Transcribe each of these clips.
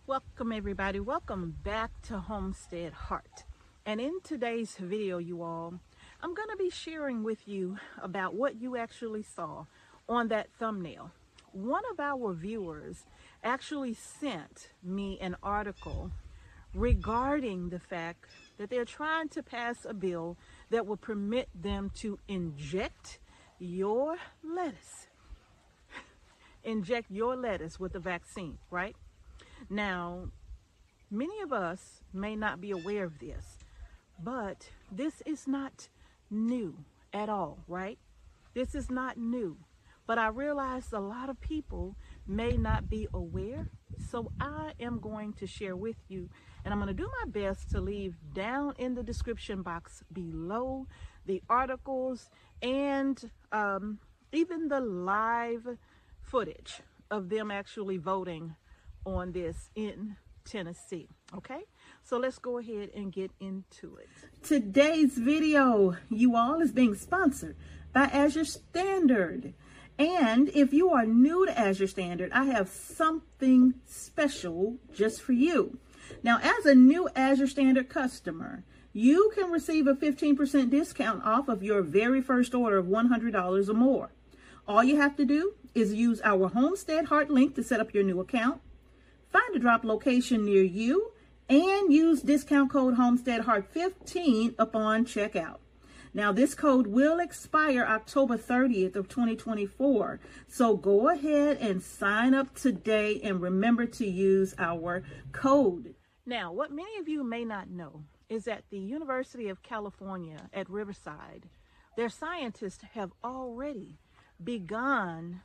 Welcome everybody, welcome back to Homestead Heart. And in today's video, you all, I'm going to be sharing with you about what you actually saw on that thumbnail. One of our viewers actually sent me an article regarding the fact that they're trying to pass a bill that will permit them to inject your lettuce. Inject your lettuce with a vaccine, right? Now, many of us may not be aware of this, but this is not new at all, right? This is not new, but I realize a lot of people may not be aware, so I am going to share with you, and I'm going to do my best to leave down in the description box below the articles and even the live footage of them actually voting on this in Tennessee. Okay, so let's go ahead and get into it. Today's video, you all, is being sponsored by Azure Standard. And if you are new to Azure Standard, I have something special just for you. Now, as a new Azure Standard customer, you can receive a 15% discount off of your very first order of $100 or more. All you have to do is use our Homestead Heart link to set up your new account. Find a drop location near you and use discount code Homestead Heart 15 upon checkout. Now, this code will expire October 30th of 2024. So go ahead and sign up today and remember to use our code. Now, what many of you may not know is that the University of California at Riverside, their scientists have already begun,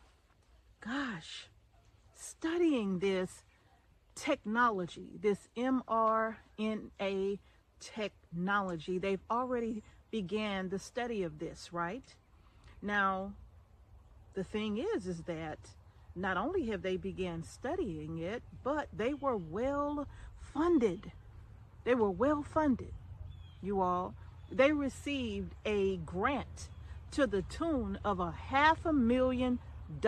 studying this technology, this mRNA technology. They've already began the study of this, right? Now, the thing is that not only have they began studying it, but they were well funded. They were well funded, you all. They received a grant to the tune of $500,000.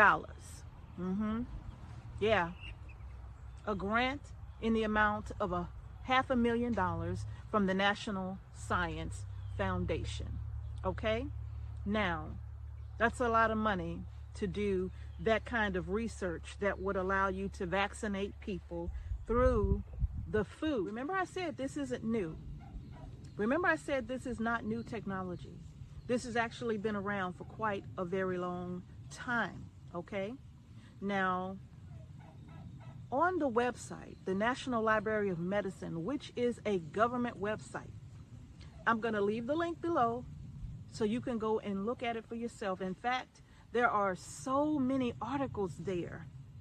Yeah, a grant in the amount of $500,000 from the National Science Foundation. Okay, now that's a lot of money to do that kind of research that would allow you to vaccinate people through the food. Remember, I said this isn't new. Remember, I said this is not new technology. This has actually been around for quite a very long time. Okay, now, on the website, the National Library of Medicine, which is a government website, I'm going to leave the link below so you can go and look at it for yourself. In fact, there are so many articles there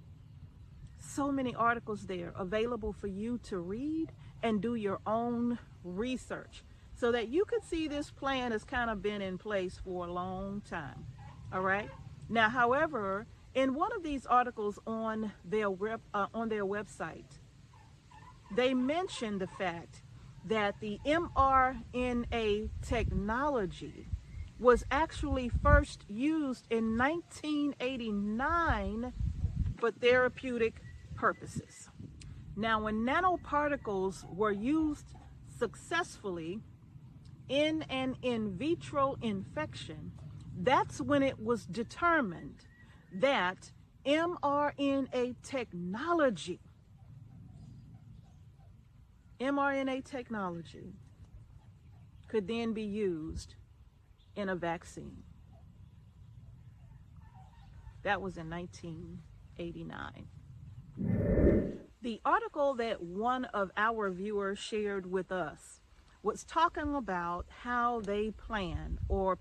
available for you to read and do your own research so that you could see this plan has kind of been in place for a long time. All right. Now, however, in one of these articles on their website, they mentioned the fact that the mRNA technology was actually first used in 1989 for therapeutic purposes. Now, when nanoparticles were used successfully in an in vitro infection, that's when it was determined that mRNA technology could then be used in a vaccine. That was in 1989. The article that one of our viewers shared with us was talking about how they planned or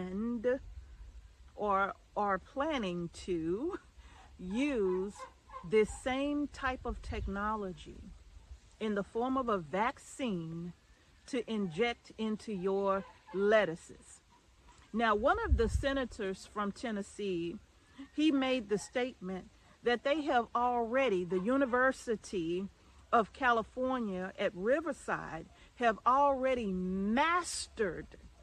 are planning to use this same type of technology in the form of a vaccine to inject into your lettuces. Now, one of the senators from Tennessee, he made the statement that they have already, the University of California at Riverside, have already mastered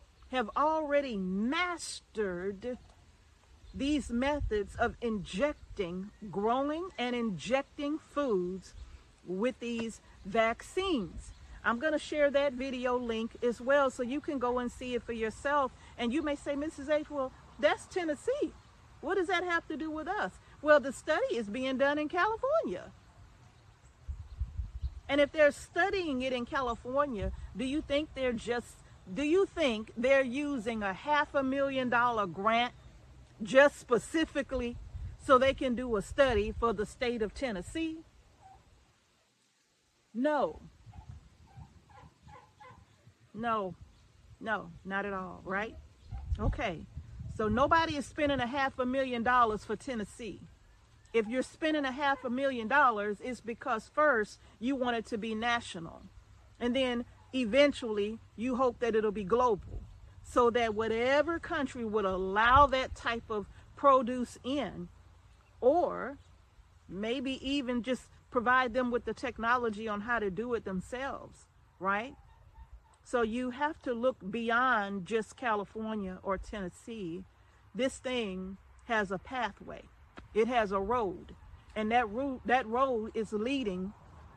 these methods of growing and injecting foods with these vaccines. I'm going to share that video link as well so you can go and see it for yourself. And you may say, Mrs. H, well, that's Tennessee. What does that have to do with us? Well, the study is being done in California. And if they're studying it in California, do you think they're using a $500,000 grant just specifically so they can do a study for the state of Tennessee? No, not at all, right? Okay, so nobody is spending $500,000 for Tennessee. If you're spending $500,000, it's because first you want it to be national, and then eventually you hope that it'll be global, so that whatever country would allow that type of produce in, or maybe even just provide them with the technology on how to do it themselves, right? So you have to look beyond just California or Tennessee. This thing has a pathway. It has a road, and that road is leading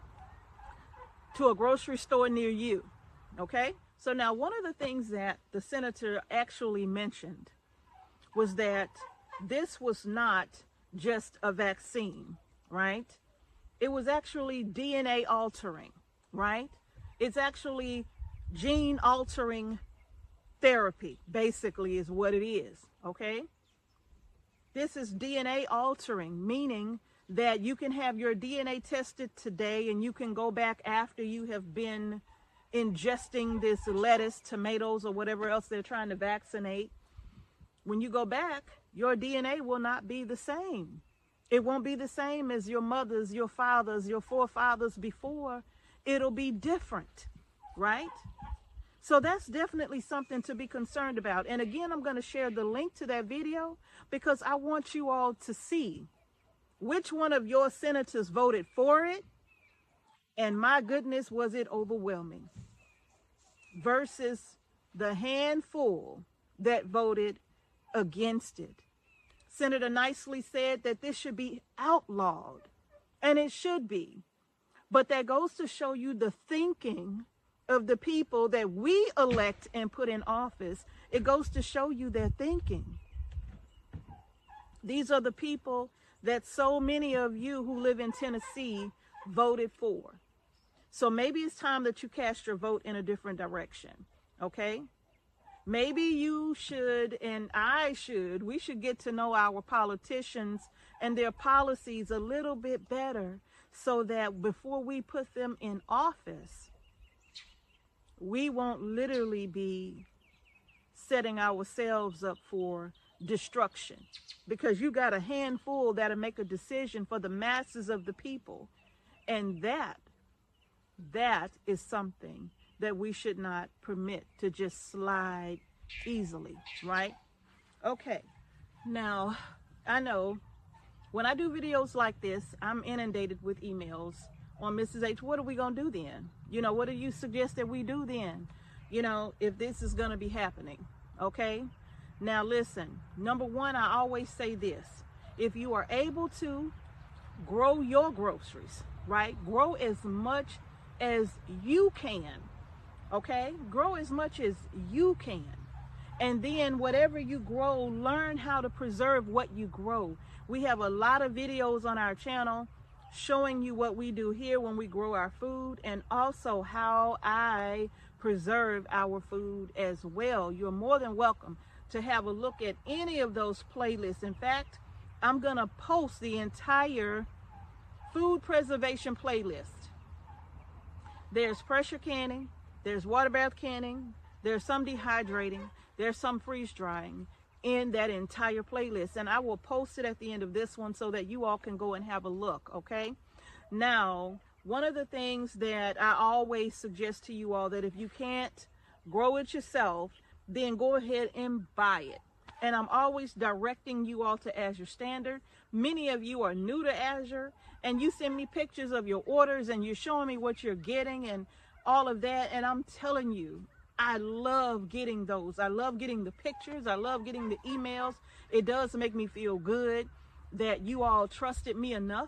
to a grocery store near you, okay? So now one of the things that the senator actually mentioned was that this was not just a vaccine, right? It was actually DNA altering, right? It's actually gene altering therapy, basically, is what it is, okay? This is DNA altering, meaning that you can have your DNA tested today and you can go back after you have been ingesting this lettuce, tomatoes, or whatever else they're trying to vaccinate. When you go back, your DNA will not be the same. It won't be the same as your mother's, your father's, your forefathers before. It'll be different, right? So that's definitely something to be concerned about. And again, I'm going to share the link to that video because I want you all to see which one of your senators voted for it. And my goodness, was it overwhelming versus the handful that voted against it. Senator Nicely said that this should be outlawed, and it should be. But that goes to show you the thinking of the people that we elect and put in office. It goes to show you their thinking. These are the people that so many of you who live in Tennessee voted for. So maybe it's time that you cast your vote in a different direction, okay? Maybe you should, and I should, we should get to know our politicians and their policies a little bit better so that before we put them in office, we won't literally be setting ourselves up for destruction. Because you got a handful that'll make a decision for the masses of the people. And that is something that we should not permit to just slide easily, right? Okay, now I know when I do videos like this, I'm inundated with emails on Mrs. H, what are we gonna do then? You know, what do you suggest that we do then? You know, if this is gonna be happening, okay? Now listen, number one, I always say this: if you are able to grow your groceries, right? Grow as much as you can, okay? Grow as much as you can. And then whatever you grow, learn how to preserve what you grow. We have a lot of videos on our channel showing you what we do here when we grow our food, and also how I preserve our food as well. You're more than welcome to have a look at any of those playlists. In fact, I'm gonna post the entire food preservation playlist. There's pressure canning, there's water bath canning, there's some dehydrating, there's some freeze drying in that entire playlist. And I will post it at the end of this one so that you all can go and have a look, okay? Now, one of the things that I always suggest to you all, that if you can't grow it yourself, then go ahead and buy it. And I'm always directing you all to Azure Standard. Many of you are new to Azure, and you send me pictures of your orders and you're showing me what you're getting and all of that. And I'm telling you, I love getting those. I love getting the pictures. I love getting the emails. It does make me feel good that you all trusted me enough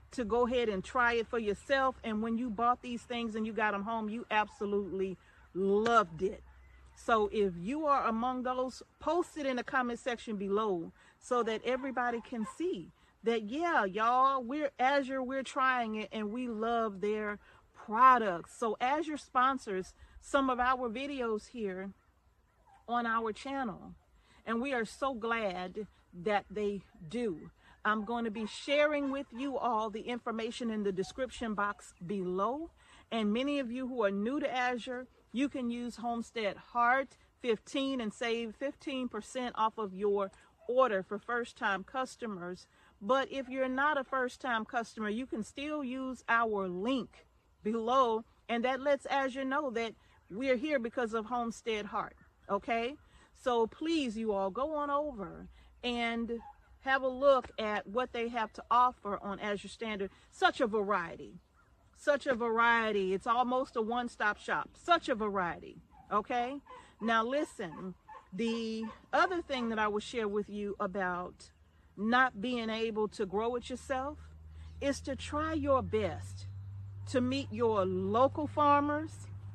to go ahead and try it for yourself. And when you bought these things and you got them home, you absolutely loved it. So if you are among those, post it in the comment section below so that everybody can see that, yeah, y'all, we're Azure, we're trying it and we love their products. So Azure sponsors some of our videos here on our channel, and we are so glad that they do. I'm going to be sharing with you all the information in the description box below. And many of you who are new to Azure, you can use Homestead Heart 15 and save 15% off of your order for first-time customers. But if you're not a first-time customer, you can still use our link below, and that lets Azure know that we're here because of Homestead Heart. Okay? So please, you all, go on over and have a look at what they have to offer on Azure Standard. Such a variety. Such a variety. It's almost a one-stop shop. Such a variety. Okay? Now listen, the other thing that I will share with you about not being able to grow it yourself is to try your best to meet your local farmers.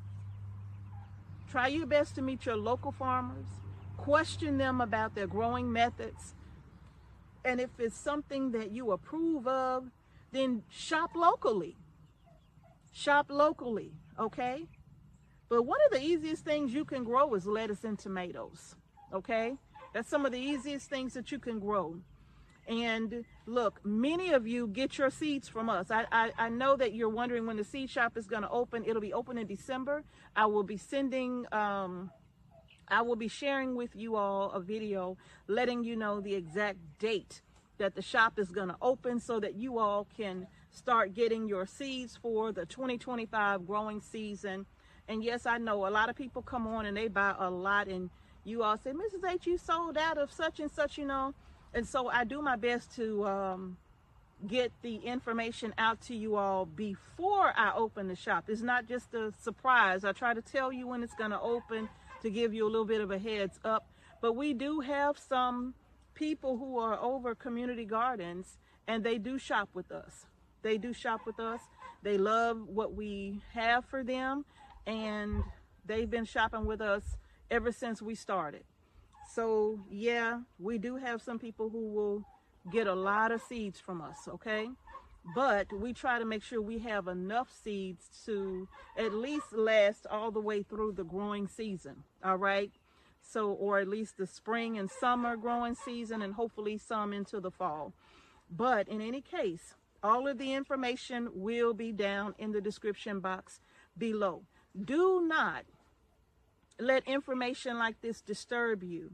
Try your best to meet your local farmers. Question them about their growing methods. And if it's something that you approve of, then shop locally. Shop locally, okay? But one of the easiest things you can grow is lettuce and tomatoes, okay? That's some of the easiest things that you can grow. And look, many of you get your seeds from us. I know that you're wondering when the seed shop is going to open. It'll be open in December. I will be sending, I will be sharing with you all a video letting you know the exact date that the shop is going to open so that you all can start getting your seeds for the 2025 growing season. And yes, I know a lot of people come on and they buy a lot, and you all say, Mrs. H, you sold out of such and such, you know. And so I do my best to get the information out to you all before I open the shop. It's not just a surprise. I try to tell you when it's going to open to give you a little bit of a heads up. But we do have some people who are over Community Gardens, and they do shop with us. They do shop with us. They love what we have for them, and they've been shopping with us ever since we started. So yeah, we do have some people who will get a lot of seeds from us, okay? But we try to make sure we have enough seeds to at least last all the way through the growing season, all right? So, or at least the spring and summer growing season, and hopefully some into the fall. But in any case, all of the information will be down in the description box below. Do not let information like this disturb you.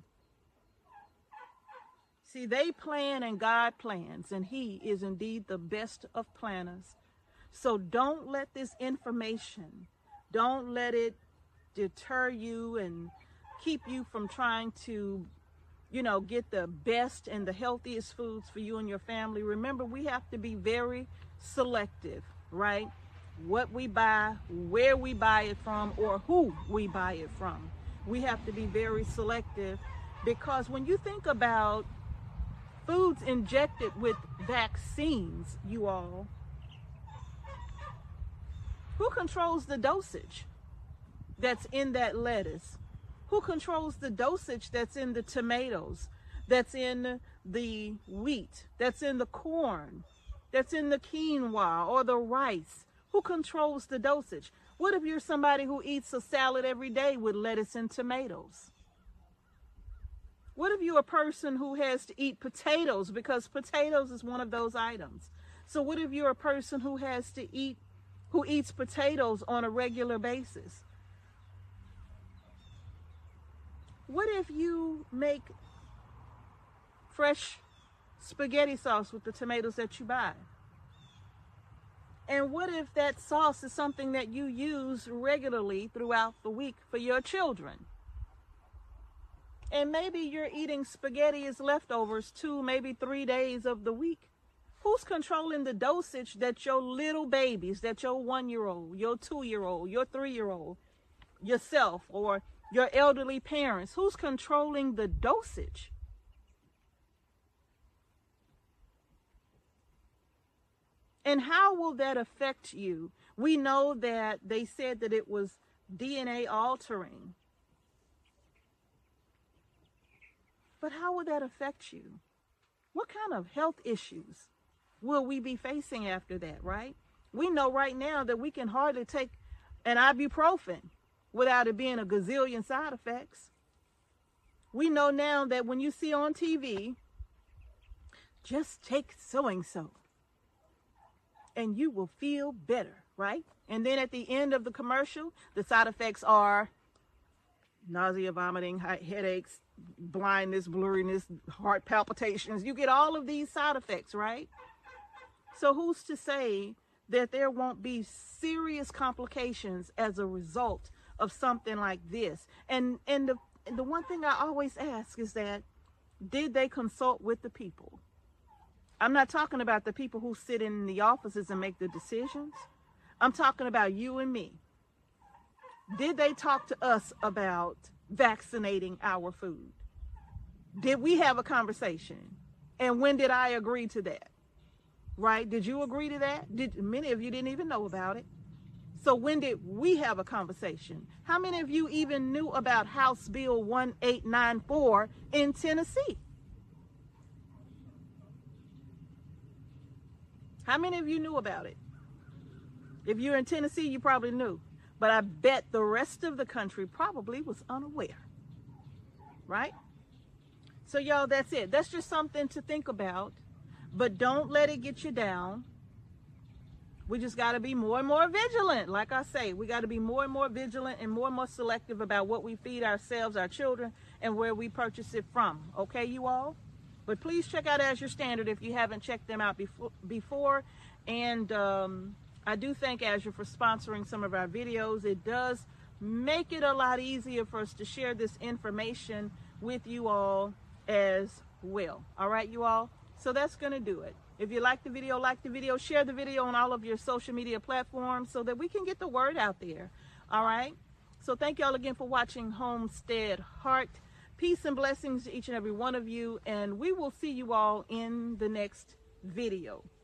See, they plan and God plans, and He is indeed the best of planners. So don't let this information, don't let it deter you and keep you from trying to, you know, get the best and the healthiest foods for you and your family. Remember, we have to be very selective, right? What we buy, where we buy it from, or who we buy it from. We have to be very selective, because when you think about foods injected with vaccines, you all, who controls the dosage that's in that lettuce? Who controls the dosage that's in the tomatoes, that's in the wheat, that's in the corn, that's in the quinoa or the rice? Who controls the dosage? What if you're somebody who eats a salad every day with lettuce and tomatoes? What if you're a person who has to eat potatoes, because potatoes is one of those items? So what if you're a person who has to eat, who eats potatoes on a regular basis? What if you make fresh spaghetti sauce with the tomatoes that you buy? And what if that sauce is something that you use regularly throughout the week for your children? And maybe you're eating spaghetti as leftovers 2, maybe 3 days of the week. Who's controlling the dosage that your little babies, that your 1-year-old, your 2-year-old, your 3-year-old, yourself, or your elderly parents, who's controlling the dosage? And how will that affect you? We know that they said that it was DNA altering. But how will that affect you? What kind of health issues will we be facing after that, right? We know right now that we can hardly take an ibuprofen without it being a gazillion side effects. We know now that when you see on TV, just take so-and-so and you will feel better, right? And then at the end of the commercial, the side effects are nausea, vomiting, headaches, blindness, blurriness, heart palpitations. You get all of these side effects, right? So who's to say that there won't be serious complications as a result of something like this? And the one thing I always ask is that, did they consult with the people? I'm not talking about the people who sit in the offices and make the decisions. I'm talking about you and me. Did they talk to us about vaccinating our food? Did we have a conversation? And when did I agree to that? Right? Did you agree to that? Many of you didn't even know about it. So when did we have a conversation? How many of you even knew about House Bill 1894 in Tennessee? How many of you knew about it? If you're in Tennessee, you probably knew. But I bet the rest of the country probably was unaware. Right? So y'all, that's it. That's just something to think about. But don't let it get you down. We just got to be more and more vigilant. Like I say, we got to be more and more vigilant and more selective about what we feed ourselves, our children, and where we purchase it from. Okay, you all? But please check out Azure Standard if you haven't checked them out before. And I do thank Azure for sponsoring some of our videos. It does make it a lot easier for us to share this information with you all as well. All right, you all? So that's going to do it. If you like the video, share the video on all of your social media platforms so that we can get the word out there. All right? So thank y'all again for watching Homestead Heart. Peace and blessings to each and every one of you, and we will see you all in the next video.